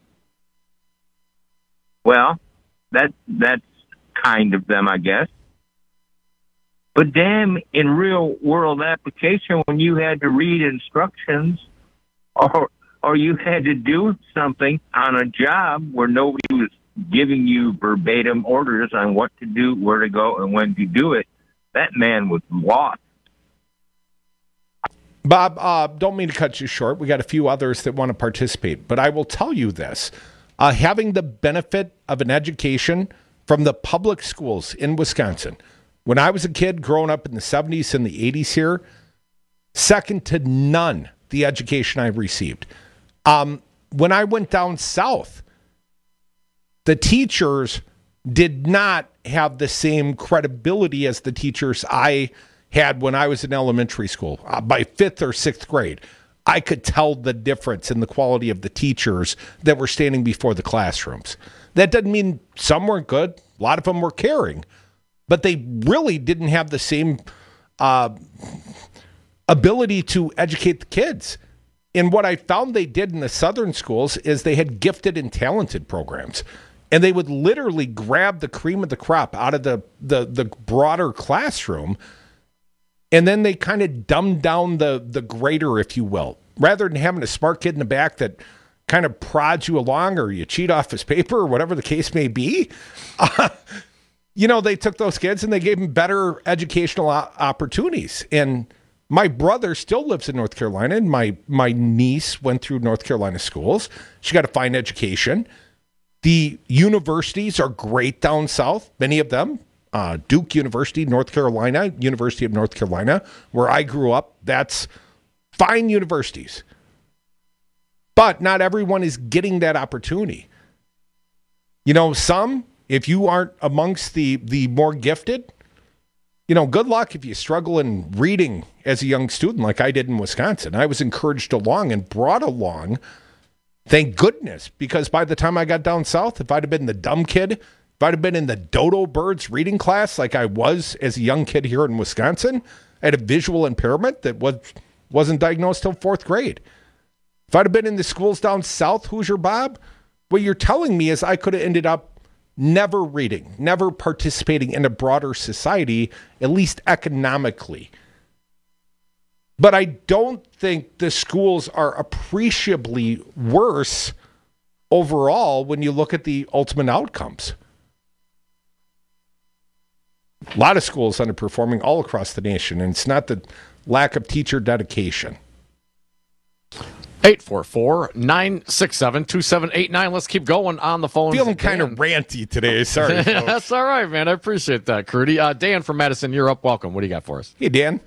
S3: Well, that's kind of them, I guess. But damn, in real world application, when you had to read instructions or you had to do something on a job where nobody was giving you verbatim orders on what to do, where to go, and when to do it, that man was lost.
S21: Bob, don't mean to cut you short. We got a few others that want to participate, but I will tell you this. Having the benefit of an education from the public schools in Wisconsin, when I was a kid growing up in the 70s and the 80s here, second to none the education I received. When I went down south, the teachers did not have the same credibility as the teachers I had when I was in elementary school. By 5th or 6th grade, I could tell the difference in the quality of the teachers that were standing before the classrooms. That doesn't mean some weren't good. A lot of them were caring, but they really didn't have the same ability to educate the kids. And what I found they did in the southern schools is they had gifted and talented programs. And they would literally grab the cream of the crop out of the broader classroom, and then they kind of dumbed down the grader, if you will. Rather than having a smart kid in the back that kind of prods you along or you cheat off his paper or whatever the case may be, they took those kids and they gave them better educational opportunities. And my brother still lives in North Carolina, and my niece went through North Carolina schools. She got a fine education. The universities are great down south, many of them. Duke University, North Carolina, University of North Carolina, where I grew up, that's fine universities. But not everyone is getting that opportunity. Some, if you aren't amongst the more gifted, good luck if you struggle in reading as a young student like I did in Wisconsin. I was encouraged along and brought along, thank goodness, because by the time I got down south, if I'd have been the dumb kid, if I'd have been in the dodo birds reading class like I was as a young kid here in Wisconsin, I had a visual impairment that wasn't diagnosed till 4th grade. If I'd have been in the schools down south, Hoosier Bob, what you're telling me is I could have ended up never reading, never participating in a broader society, at least economically. But I don't think the schools are appreciably worse overall when you look at the ultimate outcomes. A lot of schools underperforming all across the nation, and it's not the lack of teacher dedication.
S22: 844-967-2789. Let's keep going on the phone.
S21: Feeling kind of ranty today. Sorry, folks.
S22: That's all right, man. I appreciate that, Crudy. Dan from Madison, you're up. Welcome. What do you got for us?
S21: Hey, Dan.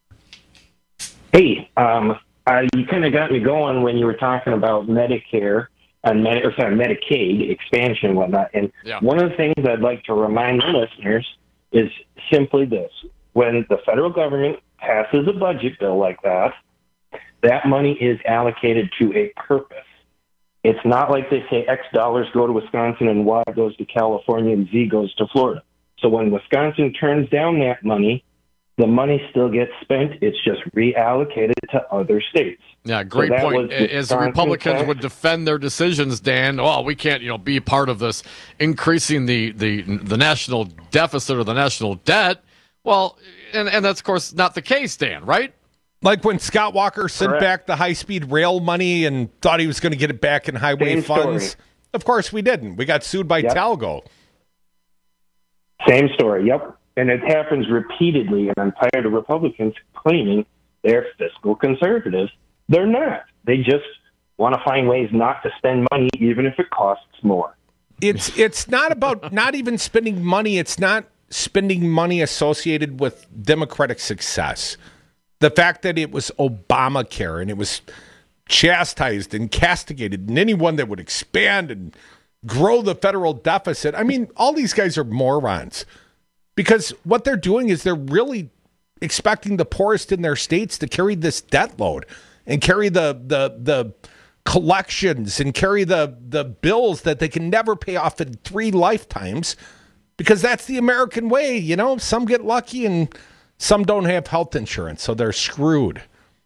S1: Hey, you kind of got me going when you were talking about Medicare and Medicaid expansion and whatnot. And one of the things I'd like to remind the listeners is simply this. When the federal government passes a budget bill like that, that money is allocated to a purpose. It's not like they say X dollars go to Wisconsin and Y goes to California and Z goes to Florida. So when Wisconsin turns down that money, the money still gets spent. It's just reallocated to other states.
S22: Yeah, great point. As the Republicans would defend their decisions, Dan, we can't, be part of this increasing the national deficit or the national debt. Well, and that's, of course, not the case, Dan, right?
S21: Like when Scott Walker sent back the high-speed rail money and thought he was going to get it back in highway funds. Story. Of course we didn't. We got sued by Talgo.
S1: Same story, yep. And it happens repeatedly, and I'm tired of Republicans claiming they're fiscal conservatives. They're not. They just want to find ways not to spend money, even if it costs more.
S21: It's not about not even spending money. It's not spending money associated with Democratic success. The fact that it was Obamacare and it was chastised and castigated, and anyone that would expand and grow the federal deficit. I mean, all these guys are morons. Because what they're doing is they're really expecting the poorest in their states to carry this debt load and carry the collections and carry the bills that they can never pay off in 3 lifetimes, because that's the American way. Some get lucky and some don't have health insurance, so they're screwed.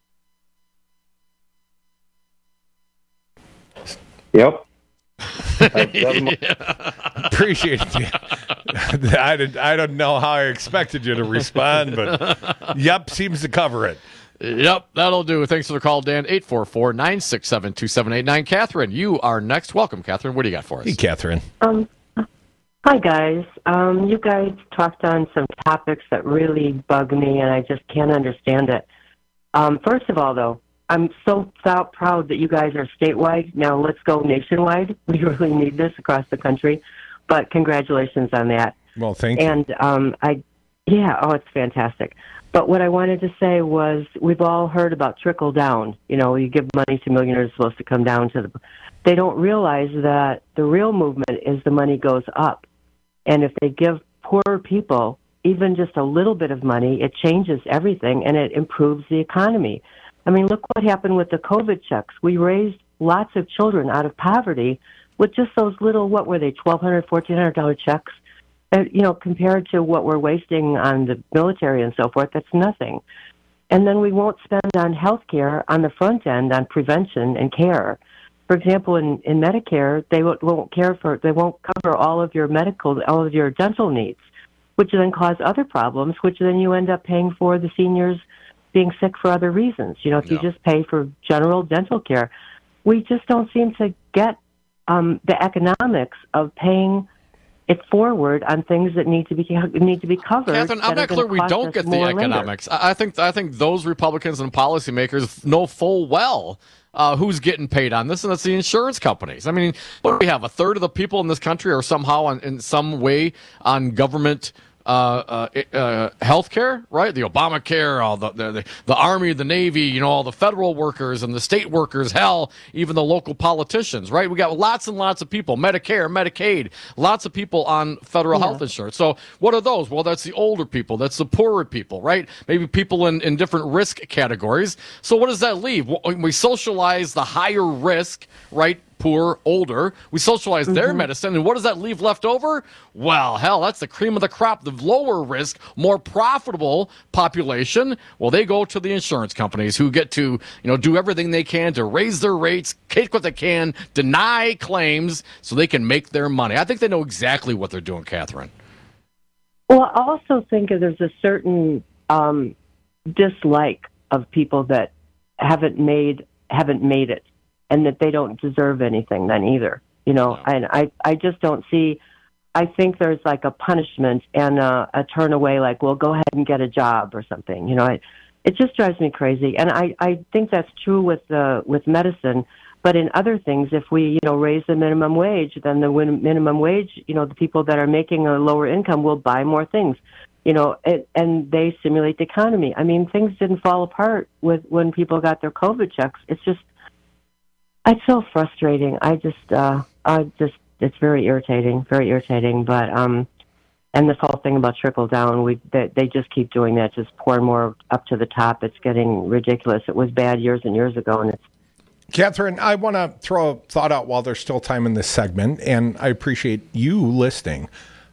S1: Yep.
S21: Appreciate it. I don't know how I expected you to respond, but yep, seems to cover it.
S22: Yep, that'll do. Thanks for the call, Dan. 844-967-2789. Catherine, you are next. Welcome, Catherine. What do you got for us?
S21: Hey, Catherine.
S13: Hi, guys. You guys talked on some topics that really bug me, and I just can't understand it. First of all, though, I'm so proud that you guys are statewide. Now let's go nationwide. We really need this across the country. But congratulations on that.
S21: Well, thank you.
S13: And it's fantastic. But what I wanted to say was we've all heard about trickle down. You give money to millionaires, it's supposed to come down to the... They don't realize that the real movement is the money goes up. And if they give poor people even just a little bit of money, it changes everything and it improves the economy. I mean, look what happened with the COVID checks. We raised lots of children out of poverty with just those little, what were they, $1,200, $1,400 checks? Compared to what we're wasting on the military and so forth, that's nothing. And then we won't spend on health care on the front end on prevention and care. For example, in Medicare, they won't cover all of your dental needs, which then cause other problems, which then you end up paying for the seniors being sick for other reasons. If you just pay for general dental care, we just don't seem to get the economics of paying it forward on things that need to be covered.
S22: Catherine, I'm not clear we don't get the economics. I think those Republicans and policymakers know full well who's getting paid on this, and that's the insurance companies. I mean, what do we have? A third of the people in this country are somehow in some way on government health care, right? The Obamacare, all the Army, the Navy, all the federal workers and the state workers, hell, even the local politicians, right? We got lots and lots of people, Medicare, Medicaid, lots of people on federal health insurance. So what are those? Well, that's the older people. That's the poorer people, right? Maybe people in different risk categories. So what does that leave? We socialize the higher risk, right? Poor, older. We socialize their medicine, and what does that leave left over? Well, hell, that's the cream of the crop. The lower risk, more profitable population, well, they go to the insurance companies who get to, do everything they can to raise their rates, take what they can, deny claims so they can make their money. I think they know exactly what they're doing, Catherine.
S13: Well, I also think there's a certain dislike of people that haven't made it, and that they don't deserve anything then either, and I just don't see, I think there's like a punishment and a turn away, like, well, go ahead and get a job or something, it just drives me crazy. And I think that's true with medicine, but in other things, if we, raise the minimum wage, then the minimum wage, the people that are making a lower income will buy more things, and they stimulate the economy. I mean, things didn't fall apart when people got their COVID checks. It's so frustrating. It's very irritating. But, and this whole thing about trickle down, they just keep doing that, just pour more up to the top. It's getting ridiculous. It was bad years and years ago, and it's.
S21: Catherine, I want to throw a thought out while there's still time in this segment, and I appreciate you listening.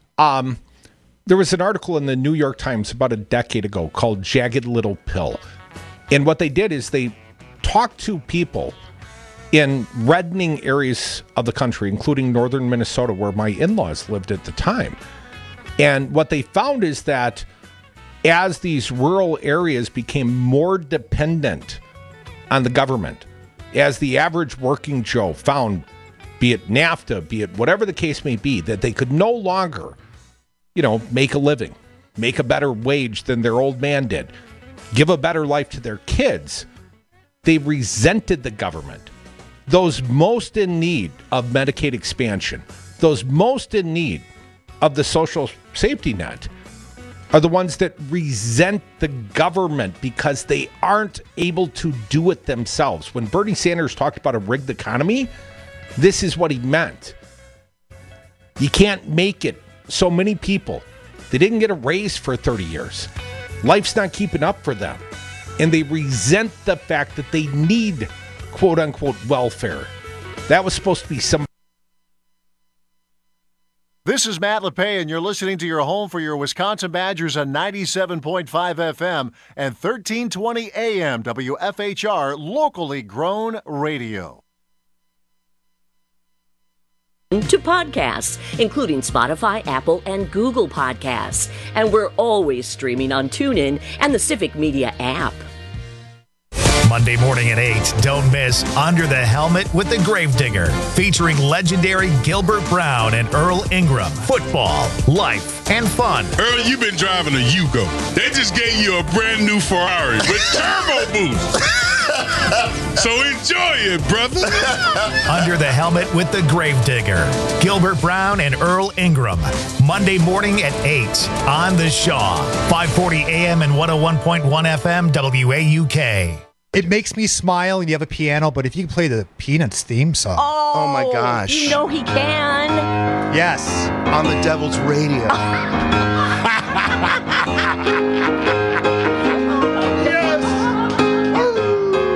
S21: There was an article in the New York Times about a decade ago called Jagged Little Pill. And what they did is they talked to people in reddening areas of the country, including northern Minnesota, where my in-laws lived at the time. And what they found is that as these rural areas became more dependent on the government, as the average working Joe found, be it NAFTA, be it whatever the case may be, that they could no longer, make a living, make a better wage than their old man did, give a better life to their kids, they resented the government. Those most in need of Medicaid expansion, those most in need of the social safety net, are the ones that resent the government because they aren't able to do it themselves. When Bernie Sanders talked about a rigged economy, this is what he meant. You can't make it. So many people, they didn't get a raise for 30 years. Life's not keeping up for them. And they resent the fact that they need quote-unquote welfare. That was supposed to be some.
S5: This is Matt LePay, and you're listening to your home for your Wisconsin Badgers on 97.5 FM and 1320 AM WFHR, locally grown radio.
S23: To podcasts, including Spotify, Apple, and Google Podcasts. And we're always streaming on TuneIn and the Civic Media app.
S6: Monday morning at 8, don't miss Under the Helmet with the Gravedigger, featuring legendary Gilbert Brown and Earl Ingram. Football, life, and fun.
S14: Earl, you've been driving a Yugo. They just gave you a brand new Ferrari with turbo boost. So enjoy it, brother.
S6: Under the Helmet with the Gravedigger, Gilbert Brown and Earl Ingram. Monday morning at 8 on The Shaw, 540 AM and 101.1 FM WAUK.
S15: It makes me smile, and you have a piano, but if you can play the Peanuts theme song.
S23: Oh
S15: my gosh.
S23: You know he can.
S15: Yes, on the Devil's Radio.
S23: Yes.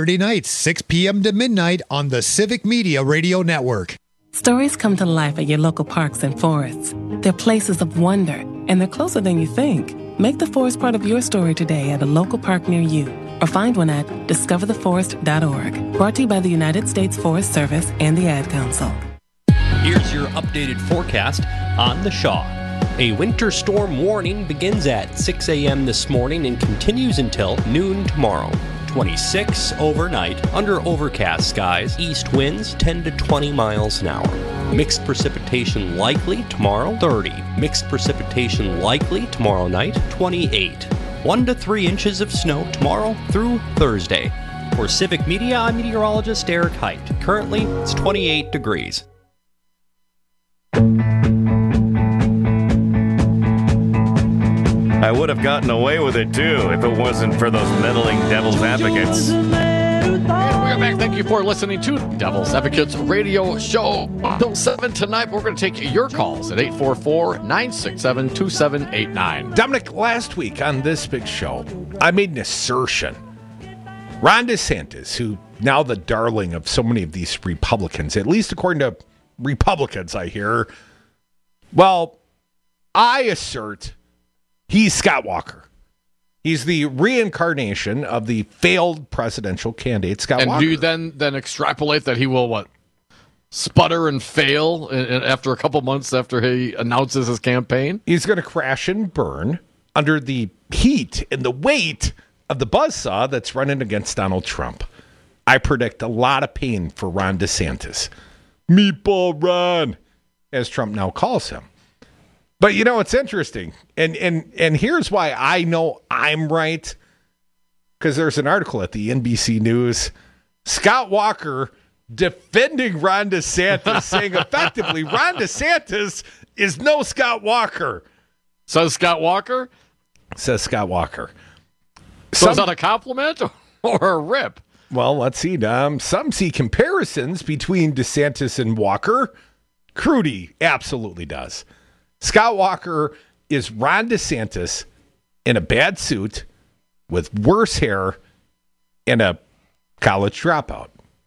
S15: Saturday nights, 6 p.m. to midnight on the Civic Media Radio Network.
S2: Stories come to life at your local parks and forests. They're places of wonder, and they're closer than you think. Make the forest part of your story today at a local park near you, or find one at discovertheforest.org. Brought to you by the United States Forest Service and the Ad Council.
S17: Here's your updated forecast on the Shaw. A winter storm warning begins at 6 a.m. this morning and continues until noon tomorrow. 26 overnight, under overcast skies, east winds 10 to 20 miles an hour. Mixed precipitation likely tomorrow, 30. Mixed precipitation likely tomorrow night, 28. 1 to 3 inches of snow tomorrow through Thursday. For Civic Media, I'm meteorologist Eric Height. Currently, it's 28 degrees.
S20: I would have gotten away with it, too, if it wasn't for those meddling devil's advocates.
S22: And we are back. Thank you for listening to Devil's Advocates Radio Show until 7 tonight. We're going to take your calls at 844-967-2789.
S21: Dominic, last week on this big show, I made an assertion. Ron DeSantis, who now the darling of so many of these Republicans, at least according to Republicans I hear, well, I assert he's Scott Walker. He's the reincarnation of the failed presidential candidate, Scott Walker.
S22: And do you then extrapolate that he will, sputter and fail after a couple months after he announces his campaign?
S21: He's going to crash and burn under the heat and the weight of the buzzsaw that's running against Donald Trump. I predict a lot of pain for Ron DeSantis. Meatball Ron, as Trump now calls him. But it's interesting, and here's why I know I'm right, because there's an article at the NBC News, Scott Walker defending Ron DeSantis, saying effectively Ron DeSantis is no Scott Walker.
S22: Says Scott Walker?
S21: Says Scott Walker.
S22: So is that a compliment or a rip?
S21: Well, let's see, Dom. Some see comparisons between DeSantis and Walker. Crudy absolutely does. Scott Walker is Ron DeSantis in a bad suit with worse hair and a college dropout.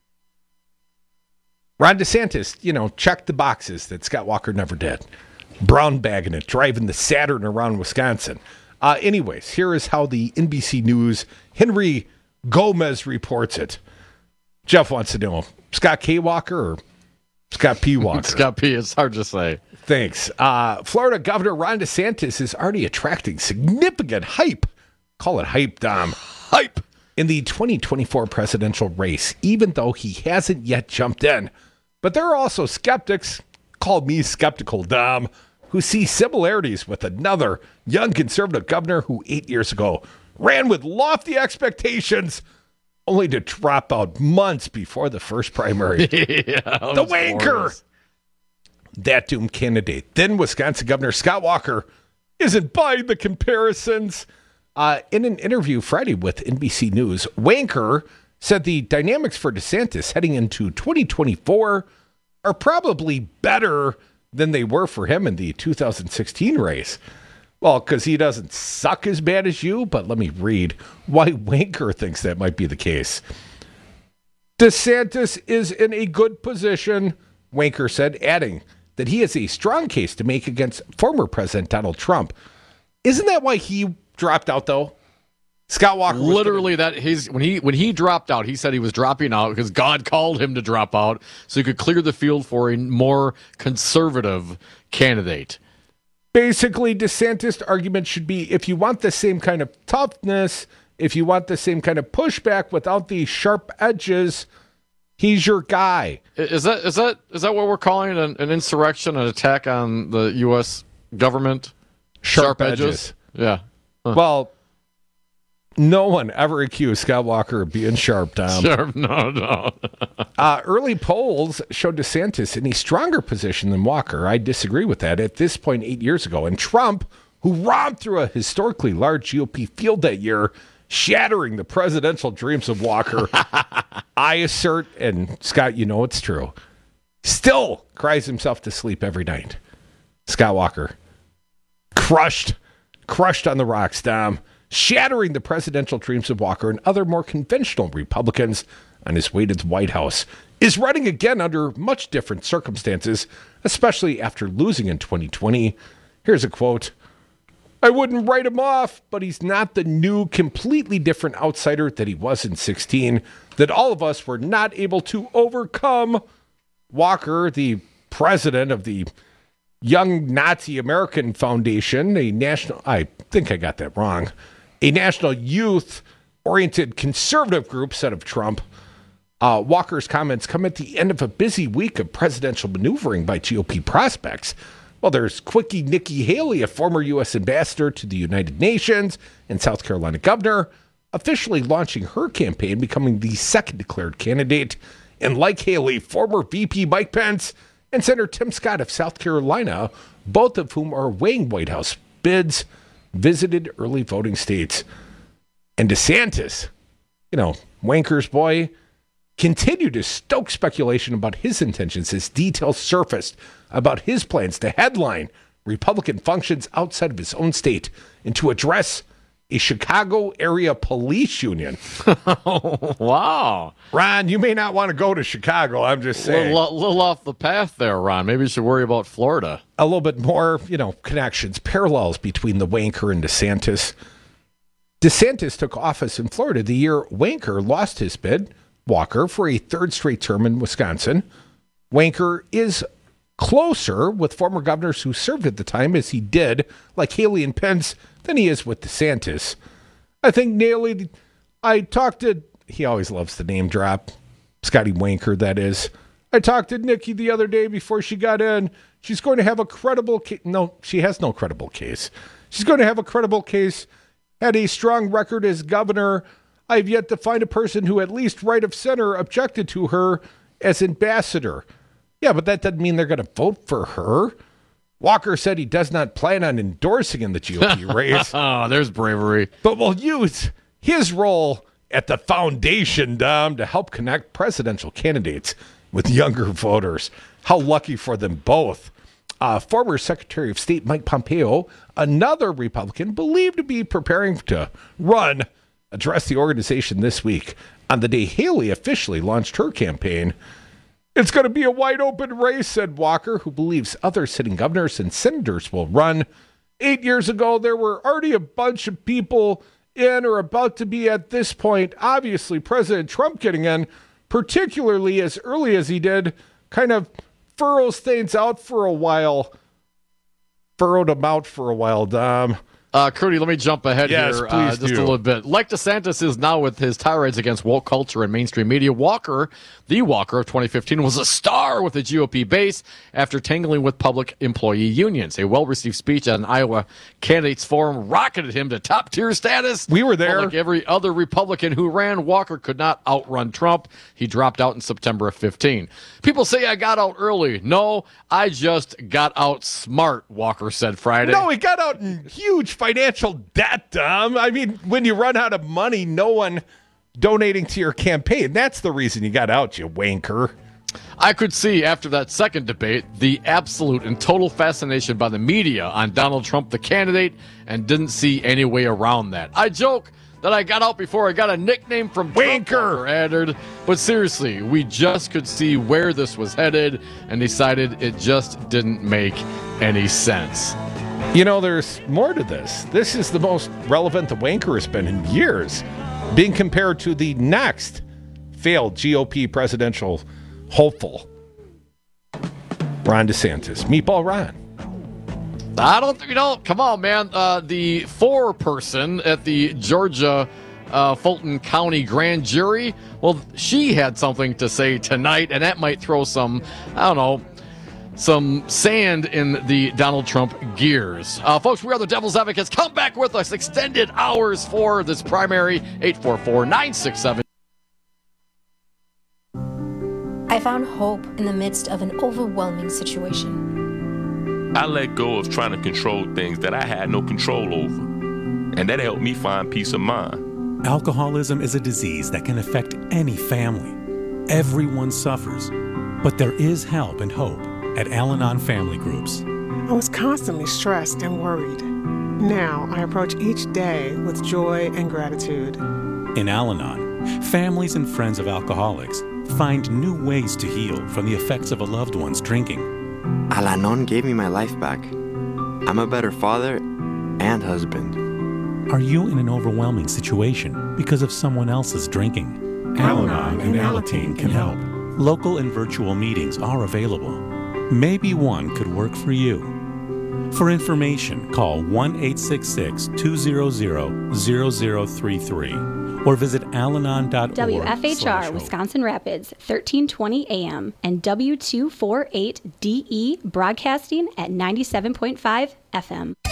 S21: Ron DeSantis, checked the boxes that Scott Walker never did. Brown bagging it, driving the Saturn around Wisconsin. Anyways, here is how the NBC News Henry Gomez reports it. Jeff wants to know, Scott K. Walker or Scott P. Walker?
S22: Scott P. It's hard to say.
S21: Thanks. Florida Governor Ron DeSantis is already attracting significant hype. Call it hype, Dom.
S22: Hype.
S21: In the 2024 presidential race, even though he hasn't yet jumped in. But there are also skeptics, call me skeptical, Dom, who see similarities with another young conservative governor who 8 years ago ran with lofty expectations only to drop out months before the first primary. The wanker! That doomed candidate, then Wisconsin Governor Scott Walker, isn't buying the comparisons. In an interview Friday with NBC News, Wanker said the dynamics for DeSantis heading into 2024 are probably better than they were for him in the 2016 race. Well, because he doesn't suck as bad as you, but let me read why Wanker thinks that might be the case. DeSantis is in a good position, Wanker said, adding that he has a strong case to make against former President Donald Trump. Isn't that why he dropped out, though? Scott Walker
S22: literally when he dropped out, he said he was dropping out because God called him to drop out so he could clear the field for a more conservative candidate.
S21: Basically, DeSantis' argument should be, if you want the same kind of toughness, if you want the same kind of pushback without the sharp edges, he's your guy.
S22: Is that what we're calling an insurrection, an attack on the U.S. government?
S21: Sharp edges.
S22: Yeah.
S21: Huh. Well, no one ever accused Scott Walker of being sharp, Tom.
S22: Sharp, no.
S21: Early polls showed DeSantis in a stronger position than Walker. I disagree with that at this point 8 years ago. And Trump, who romped through a historically large GOP field that year, shattering the presidential dreams of Walker, I assert, and Scott, it's true, still cries himself to sleep every night. Scott Walker, crushed on the rocks, Dom. shattering the presidential dreams of Walker and other more conventional Republicans on his way to the White House, is running again under much different circumstances, especially after losing in 2020. Here's a quote. I wouldn't write him off, but he's not the new, completely different outsider that he was in 2016, that all of us were not able to overcome. Walker, the president of the Young Nazi American Foundation, I think I got that wrong, a national youth-oriented conservative group, said of Trump. Walker's comments come at the end of a busy week of presidential maneuvering by GOP prospects. Well, there's Quickie Nikki Haley, a former U.S. ambassador to the United Nations and South Carolina governor, officially launching her campaign, becoming the second declared candidate. And like Haley, former VP Mike Pence and Senator Tim Scott of South Carolina, both of whom are weighing White House bids, visited early voting states. And DeSantis, Wanker's boy, continued to stoke speculation about his intentions as details surfaced about his plans to headline Republican functions outside of his own state and to address a Chicago area police union.
S22: Wow.
S21: Ron, you may not want to go to Chicago, I'm just saying.
S22: A little off the path there, Ron. Maybe you should worry about Florida.
S21: A little bit more, connections, parallels between the Wanker and DeSantis. DeSantis took office in Florida the year Wanker lost his bid, Walker, for a third straight term in Wisconsin. Wanker is closer with former governors who served at the time as he did, like Haley and Pence, than he is with DeSantis. I think he always loves the name drop, Scotty Wanker, that is. I talked to Nikki the other day before she got in. She's going to have a credible case. No, she has no credible case. She's going to have a credible case, had a strong record as governor. I've yet to find a person who at least right of center objected to her as ambassador. Yeah, but that doesn't mean they're going to vote for her. Walker said he does not plan on endorsing in the GOP race.
S22: Oh, there's bravery.
S21: But will use his role at the foundation, Dom, to help connect presidential candidates with younger voters. How lucky for them both. Former Secretary of State Mike Pompeo, another Republican believed to be preparing to address the organization this week on the day Haley officially launched her campaign. It's going to be a wide open race, said Walker, who believes other sitting governors and senators will run. 8 years ago, there were already a bunch of people in or about to be at this point. Obviously, President Trump getting in, particularly as early as he did, kind of furrows things out for a while. Furrowed them out for a while, Dom.
S22: Crudy, let me jump ahead here just a little bit. Like DeSantis is now with his tirades against woke culture and mainstream media, Walker, the Walker of 2015, was a star with the GOP base after tangling with public employee unions. A well-received speech at an Iowa candidates forum rocketed him to top-tier status.
S21: We were there.
S22: But like every other Republican who ran, Walker could not outrun Trump. He dropped out in September of 15. People say I got out early. No, I just got out smart, Walker said Friday.
S21: No, he got out in huge financial debt, Dom. I mean, when you run out of money, no one donating to your campaign. That's the reason you got out, you wanker.
S22: I could see after that second debate the absolute and total fascination by the media on Donald Trump, the candidate, and didn't see any way around that. I joke that I got out before I got a nickname from
S21: Wanker
S22: added, but seriously, we just could see where this was headed and decided it just didn't make any sense.
S21: There's more to this. This is the most relevant the Wanker has been in years, being compared to the next failed GOP presidential hopeful, Ron DeSantis. Meatball Ron.
S22: I don't think, come on, man. The foreperson at the Georgia Fulton County grand jury, well, she had something to say tonight, and that might throw some sand in the Donald Trump gears. Folks, we are the Devil's Advocates. Come back with us. Extended hours for this primary, 844-967.
S4: I found hope in the midst of an overwhelming situation.
S7: I let go of trying to control things that I had no control over, and that helped me find peace of mind.
S16: Alcoholism is a disease that can affect any family. Everyone suffers, but there is help and hope at Al-Anon Family Groups.
S24: I was constantly stressed and worried.
S8: Now I approach each day with joy and gratitude.
S16: In Al-Anon, families and friends of alcoholics find new ways to heal from the effects of a loved one's drinking.
S9: Al-Anon gave me my life back. I'm a better father and husband.
S16: Are you in an overwhelming situation because of someone else's drinking?
S10: Al-Anon and Alateen can help.
S16: Local and virtual meetings are available. Maybe one could work for you. For information, call 1-866-200-0033 or visit alanon.org.
S24: WFHR Wisconsin Rapids, 1320 AM and W248DE broadcasting at 97.5 FM.